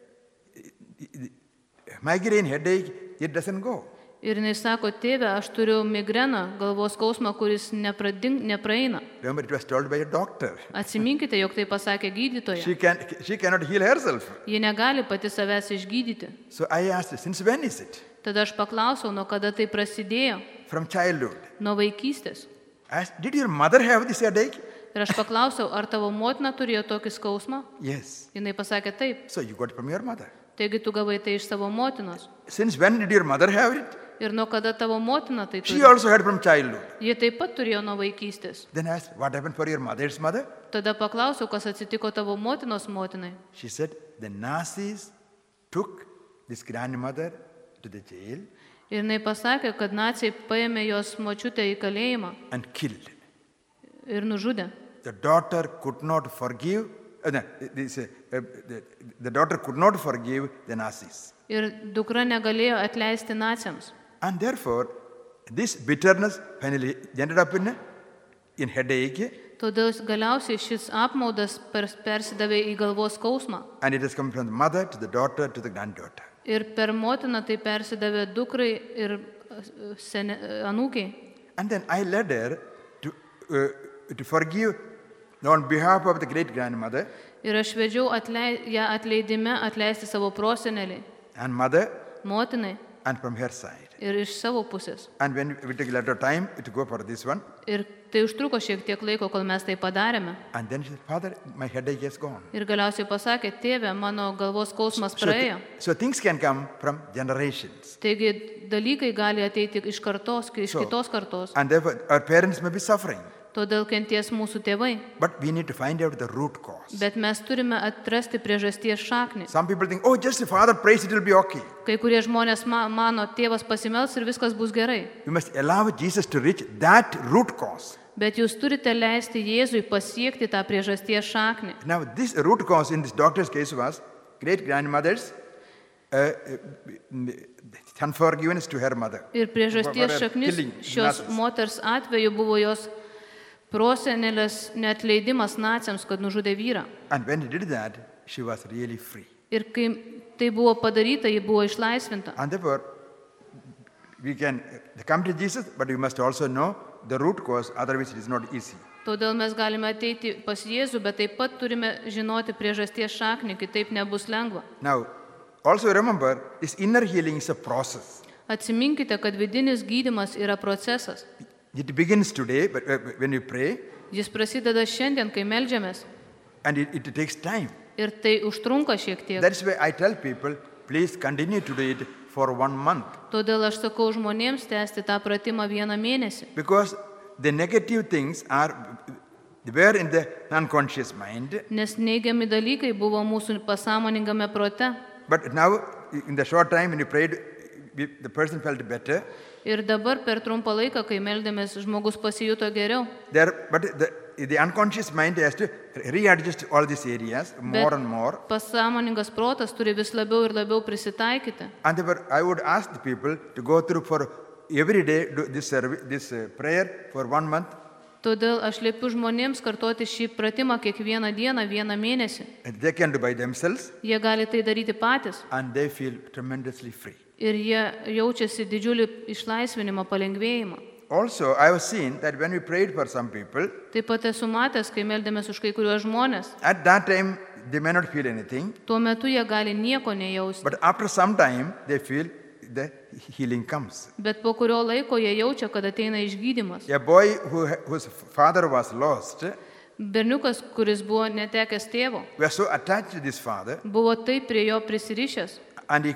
migraine headache, it doesn't go. Ir jinai sako, tėve, aš turiu migreną, galvos skausmą, kuris nepraeina. Remember, it was told by a doctor. Atsiminkite, jog tai pasakė gydytoja. She cannot heal herself. Ji negali pati savęs išgydyti. So I asked, since when is it? Tada aš paklausiau, nuo kada tai prasidėjo. From childhood. Nuo vaikystės. I asked, did your mother have this headache? Ir aš paklausiau, ar tavo motina turėjo tokį skausmą? Yes. Jinai pasakė taip. So you got it from your mother. Taigi tu gavai tai iš savo motinos. Since when did your mother have it? Ir nuo kada tavo motina tai She turi? also had from childhood. Jie taip pat turėjo nuo vaikystės. Then I asked, what happened for your mother's mother? Tada paklausiau, kas atsitiko tavo motinos motinai. She said, the Nazis took this grandmother to the jail Ir jinai pasakė, kad naciai paėmė jos močiutę į kalėjimą and killed. ir nužudė. The daughter could not forgive. The daughter could not forgive the Nazis. Ir dukra negalėjo atleisti naciams. And therefore, this bitterness finally ended up in headache, Todėl galiausiai šis apmaudas persidavė į galvos skausmą. and it has come from the mother to the daughter to the granddaughter. Ir per motiną tai persidavė dukrai ir anūkiai. And then I led her to forgive on behalf of the great grandmother Ir aš vedžiau ją atleidime atleisti savo prosenelį, and mother, motinai and from her side. ir iš savo pusės. And when we took a lot of time to go for this one, Ir tai užtruko šiek tiek laiko, kol mes tai padarėme. and then she said, Father, my headache has gone. Ir galiausiai pasakė, tėve, mano galvos skausmas praėjo. So things can come from generations. Taigi dalykai gali ateiti iš kartos, iš kitos kartos. And therefore, our parents may be suffering. Todėl kenties mūsų tėvai. But we need to find out the root cause. Bet mes turime atrasti priežasties šaknį. Some people think, oh, just the Father prays, it will be okay. Kai kurie žmonės mano, tėvas pasimels ir viskas bus gerai. We must allow Jesus to reach that root cause. Bet jūs turite leisti Jėzui pasiekti tą priežasties šaknį. Now, this root cause in this doctor's case was great-grandmother's unforgiveness to her mother. Ir priežasties For her šaknis killing šios Nazis. moters atveju buvo jos prosenelės neatleidimas naciams, kad nužudė vyrą. And when he did that, she was really free. Ir kai tai buvo padaryta, ji buvo išlaisvinta. And therefore, we can come to Jesus, but we must also know the root cause, otherwise it is not easy. Todėl mes galime ateiti pas Jėzų, bet taip pat turime žinoti priežasties šaknį, kitaip nebus lengva. Now, also remember, this inner healing is a process. Atsiminkite, kad vidinis gydymas yra procesas. It begins today, but when you pray, Jis prasideda šiandien, kai meldžiamės. and it takes time. Ir tai užtrunka šiek tiek. That's why I tell people, please continue to do it for 1 month. Todėl aš sakau žmonėms tęsti tą pratimą 1 mėnesį. Because the negative things were in the unconscious mind. Nes neigiami dalykai buvo mūsų pasąmoningame prote. But now, in the short time when you prayed the person felt better. Ir dabar per trumpą laiką, kai meldėmės, žmogus pasijuto geriau. But the unconscious mind has to readjust all these areas more and more. Pasąmoningas protas turi vis labiau ir labiau prisitaikyti. And I would ask the people to go through for every day do this prayer for 1 month. Todėl aš liepiu žmonėms kartoti šį pratimą kiekvieną dieną, vieną mėnesį. They can do by themselves. Jie gali tai daryti patys. And they feel tremendously free. Ir jie jaučiasi didžiulį išlaisvinimą, palengvėjimą. Also, I have seen that when we prayed for some people, Taip pat esu matęs, kai meldėmės už kai kuriuos žmonės, at that time they may not feel anything, tuo metu jie gali nieko nejausti. but after some time they feel the healing comes. Bet po kurio laiko jie jaučia, kad ateina išgydymas. A boy whose father was lost Berniukas, kuris buvo netekęs tėvo, was so attached to this father, buvo taip prie jo prisirišęs and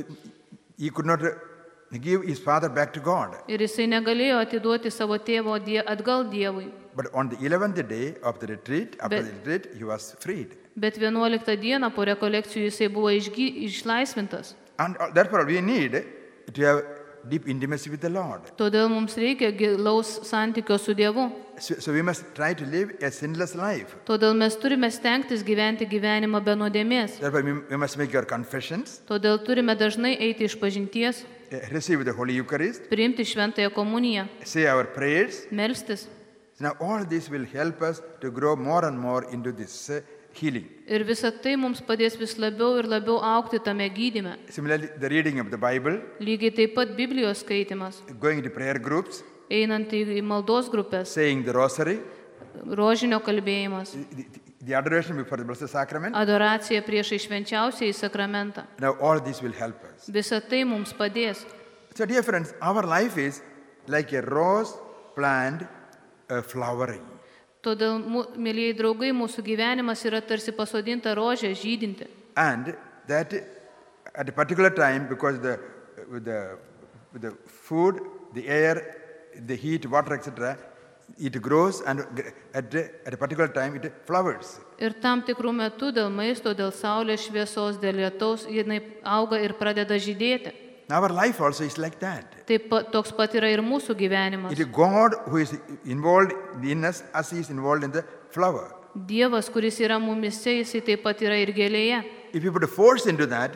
he could not give his father back to God. ir jisai negalėjo atiduoti savo tėvo atgal Dievui. But on the 11th day of the retreat, after the retreat, he was freed. Bet 11 dieną po rekolekcijų jisai buvo išlaisvintas. And therefore we need to have deep intimacy with the Lord. Todėl mums reikia gilaus santykio su Dievu. So we must try to live a sinless life. Todėl mes turime stengtis gyventi gyvenimą be nuodėmės. Therefore we must make our confessions, Todėl turime dažnai eiti išpažinties, receive the Holy Eucharist, priimti šventąją komuniją, say our prayers. melstis. Now all this will help us to grow more and more into this healing. Ir visa tai mums padės vis labiau ir labiau augti tame gydyme. Similarly, the reading of the Bible, Lygiai taip pat Biblijos skaitimas, going to prayer groups, einant į maldos grupės, saying the rosary, rožinio kalbėjimas, the adoration before the Blessed Sacrament. adoracija priešai švenčiausiąjį sakramentą. Now all this will help us. Visa tai mums padės. So dear friends, our life is like a rose plant flowering. Todėl, mėlyjei draugai, mūsų gyvenimas yra tarsi pasodinta rožė žydinti. And that at a particular time, because with the food, the air, the heat, water, etc., it grows, and at a particular time it flowers. Ir tam tikrų metų dėl maisto, dėl saulės šviesos, dėl lietaus, jinai auga ir pradeda žydėti. Our life also is like that. Taip toks pat yra ir mūsų gyvenimas. It is God who is involved in us as He is involved in the flower. Dievas, kuris yra mumise, jisai taip pat yra ir gėlėje. If you put a force into that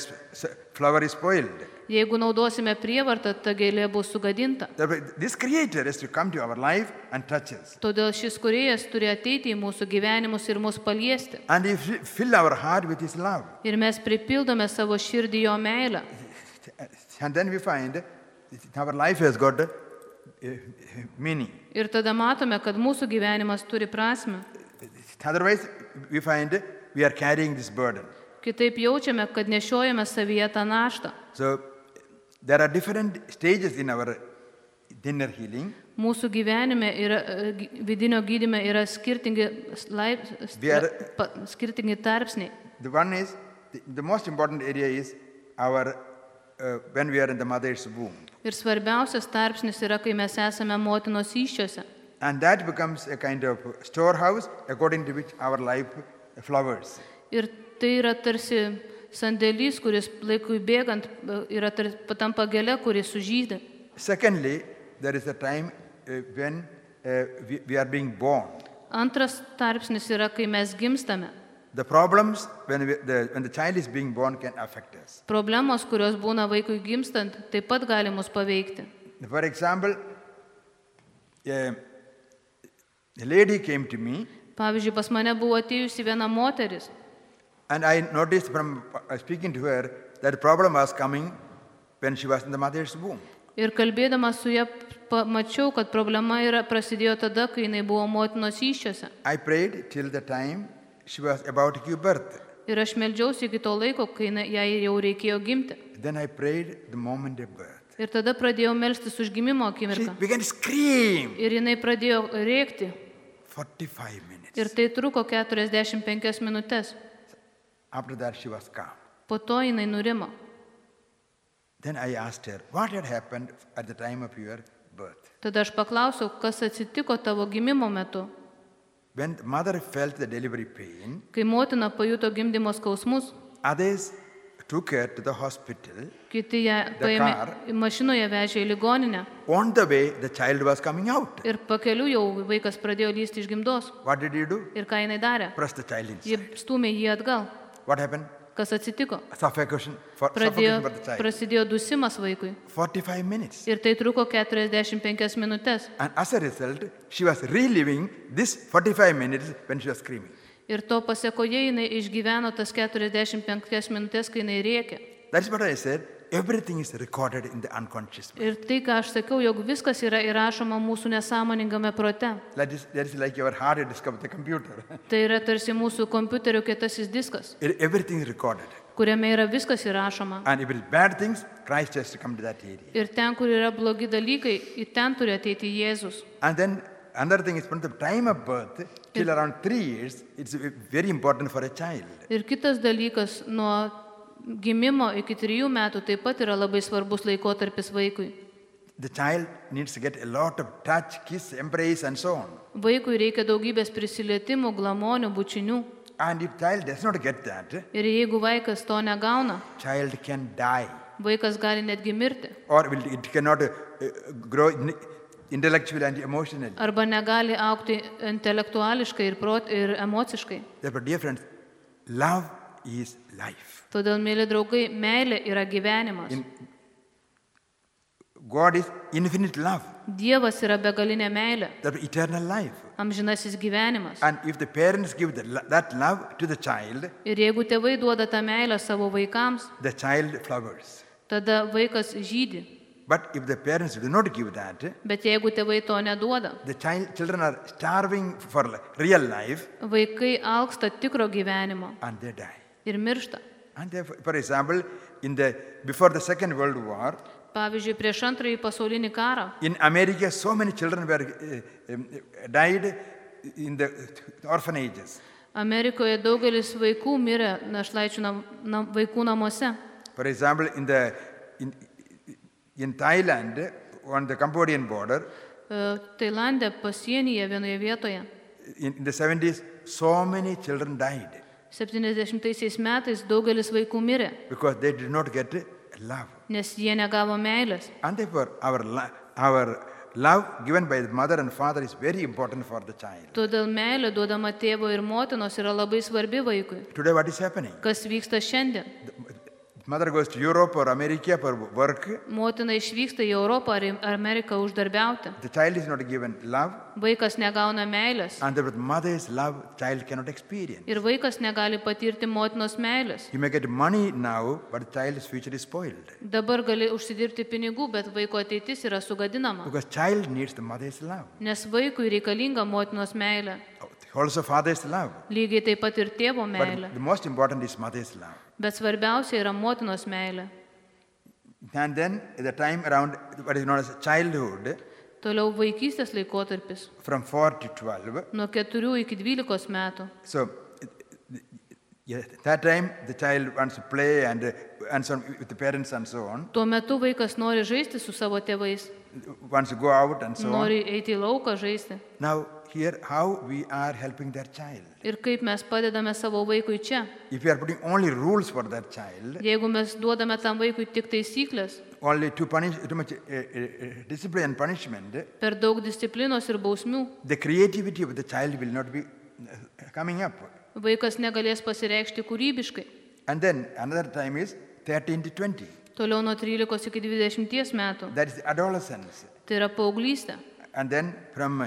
flower is spoiled. Jeigu naudosime prievartą, ta gėlė bus sugadinta. This Creator has to come to our life and touch us. Todėl šis kūrėjas turi ateiti į mūsų gyvenimus ir mus paliesti. And He fill our heart with His love. Ir mes pripildome savo širdį jo meilę. And then we find our life has got meaning. Ir tada matome, kad mūsų gyvenimas turi prasmę. Otherwise, we find we are carrying this burden. Kitaip jaučiame, kad nešiojame savyje tą naštą. So, there are different stages in our inner healing. Mūsų gyvenime yra, vidinio gydyme yra skirtingi tarpsniai. The one is, the most important area is our when we are in the mother's womb. Ir svarbiausias tarpsnis yra, kai mes esame motinos įsčiose. And that becomes a kind of storehouse according to which our life flowers. Ir tai yra tarsi sandėlys, kuris laikui bėgant yra patampa gėlė, kuris sužydi. Secondly, there is a time when we are being born. Antras tarpsnis yra, kai mes gimstame. The problems when the child is being born can affect us. Problemos, kurios būna vaikui gimstant, taip pat gali mus paveikti. For example, a lady came to me. Pavyzdžiui, pas mane buvo atėjusi viena moteris. And I noticed from speaking to her that problem was coming when she was in the mother's womb. Ir kalbėdama su ja, mačiau, kad problema prasidėjo tada, kai jinai buvo motinos įsčiose. I prayed till the time she was about to give birth. Ir aš meldžiausi iki to laiko, kai jai jau reikėjo gimti. Then I prayed the moment of birth. Ir tada pradėjau melstis už gimimo akimirką. She began to scream. Ir jinai pradėjo rėkti. 45 minutes. Ir tai truko 45 minutes. After that she was calm. Po to jinai nurimo. Then I asked her, what had happened at the time of your birth? Tada aš paklausiau, kas atsitiko tavo gimimo metu. When the mother felt the delivery pain, Kai motina pajuto gimdymo skausmus, others took her to the hospital. Kiti ją The paėmė, car. mašinoje vežė į ligoninę On the way, the child was coming out. ir pakeliu jau vaikas pradėjo lysti iš gimdos. What did you do? Ir ką jinai darė? Press the child Ji inside. stūmė jį atgal. What happened? Kas atsitiko? Suffocation Pradėjo, for the child. prasidėjo dusimas vaikui. 45 minutes. Ir tai truko 45 minutės. And as a result, she was reliving this 45 minutes when she was screaming. Ir to pasekoje jinai išgyveno tas 45 minutės, kai jinai rėkė. That's what I said. Everything is recorded in the unconscious mind. Ir tai, ką aš sakiau, jog viskas yra įrašoma mūsų nesąmoningame prote. That is like your hard disk of the computer. Tai yra tarsi mūsų kompiuterio kietasis diskas, Everything is recorded. kuriame yra viskas įrašoma. And if it is bad things, Christ has to come to that area. Ir ten, kur yra blogi dalykai, į ten turi ateiti Jėzus. And then another thing is from the time of birth till around 3 years, it's very important for a child. Ir kitas dalykas, nuo gimimo iki 3 metų taip pat yra labai svarbus laikotarpis vaikui. The child needs to get a lot of touch, kiss, embrace, and so on. Vaikui reikia daugybės prisilietimų, glamonių, bučinių. And if child does not get that, Ir jeigu vaikas to negauna, child can die. vaikas gali netgi mirti. Or it cannot grow intellectually and emotionally. Arba negali augti intelektuališkai ir emociškai. Therefore, dear friends, love is life. Todėl, mėly draugai, meilė yra gyvenimas. God is infinite love, Dievas yra begalinė meilė, that eternal life. amžinasis gyvenimas. And if the parents give that love to the child, Ir jeigu tėvai duoda tą meilę savo vaikams, the child flowers. tada vaikas žydi. But if the parents do not give that, Bet jeigu tėvai to neduoda, the children are starving for real life vaikai alksta tikro gyvenimo and they die. ir miršta. And therefore, for example, before the Second World War, Pavyzdžiui, prieš antrąjį pasaulinį karą in America, so many children were died in the orphanages. Amerikoje daugelis vaikų mirė našlaičių vaikų namuose. For example, in Thailand, on the Cambodian border, Tailande pasienyje vienoje vietoje in the 70s, so many children died 70 metais daugelis vaikų mirė, because they did not get love. nes jie negavo meilės. And therefore, our love given by the mother and father is very important for the child. Todėl meilė duodama tėvo ir motinos yra labai svarbi vaikui. Today, what is happening? Kas vyksta šiandien? Mother goes to Europe or America for work. Motina išvyksta į Europą ar į Ameriką uždarbiauti. The child is not given love, Vaikas negauna meilės and the mother's love child cannot experience. ir vaikas negali patirti motinos meilės. You may get money now, but the child's future is spoiled. Dabar gali užsidirbti pinigų, bet vaiko ateitis yra sugadinama, Because child needs the mother's love. nes vaikui reikalinga motinos meilė. Also father's love. Lygiai taip pat ir tėvo But meilė. the most important is mother's love. Bet svarbiausia yra motinos meilė. And then at the time around what is known as childhood, Toliau vaikystės laikotarpis from 4 to 12. nuo 4 iki 12 metų. So that time the child wants to play and so on with the parents and so on. Tuo metu vaikas nori žaisti su savo tėvais, Wants to go out and so on. nori eiti į lauką žaisti. Now here how we are helping that child. Ir kaip mes padedame savo vaikui čia. If we are putting only rules for that child, Jeigu mes duodame tam vaikui tik taisyklės, only too much discipline and punishment, per daug disciplinos ir bausmių, the creativity of the child will not be coming up. vaikas negalės pasireikšti kūrybiškai. And then another time is 13 to 20. Toliau nuo 13 iki 20 metų. That is adolescence. Tai yra paauglystė. And then from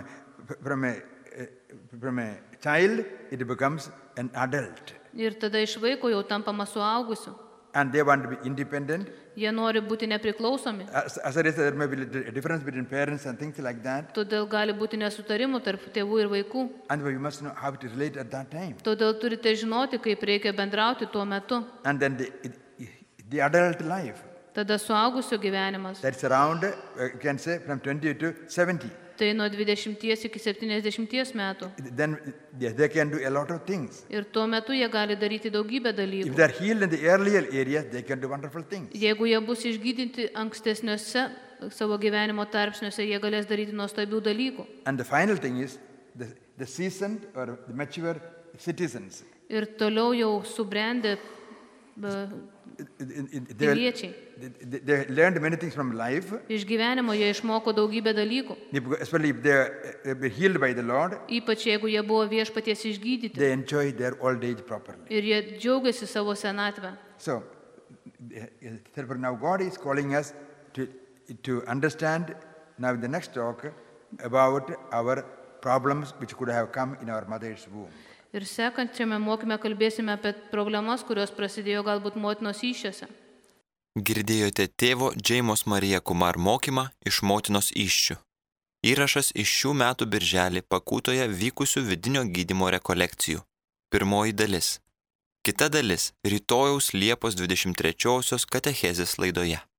a child, it becomes an adult. Ir tada iš vaiko jau tampama suaugusiu. And they want to be independent. Jie nori būti nepriklausomi. As a result, there may be a difference between parents and things like that. Todėl gali būti nesutarimų tarp tėvų ir vaikų. And we must know how to relate at that time. Todėl turite žinoti, kaip reikia bendrauti tuo metu. And then the adult life, Tada suaugusio gyvenimas. that's around, you can say, from 20 to 70. Tai nuo 20 iki 70 metų. Then they can do a lot of things. Ir tuo metu jie gali daryti daugybę If dalykų. they are healed in the earlier areas, they can do wonderful things. Jeigu jie bus išgydinti ankstesniuose savo gyvenimo tarpsniuose, jie galės daryti nuostabių dalykų. And the final thing is the seasoned or the mature citizens. Ir toliau jau subrendę piliečiai. They learned many things from life, Iš gyvenimo jie išmoko daugybę dalykų, especially if they were healed by the Lord, ypač jeigu jie buvo viešpaties išgydyti they enjoy their old age properly. ir jie džiaugiasi savo senatvę. So, therefore now God is calling us to understand now in the next talk about our problems which could have come in our mother's womb. Ir sekančiame mokyme kalbėsime apie problemas, kurios prasidėjo galbūt motinos įsčiose. Girdėjote tėvo Džeimos Marija Kumar mokymą iš motinos įsčių. Įrašas iš šių metų birželį Pakūtoje vykusių vidinio gydymo rekolekcijų. Pirmoji dalis. Kita dalis rytojaus Liepos 23 katechezės laidoje.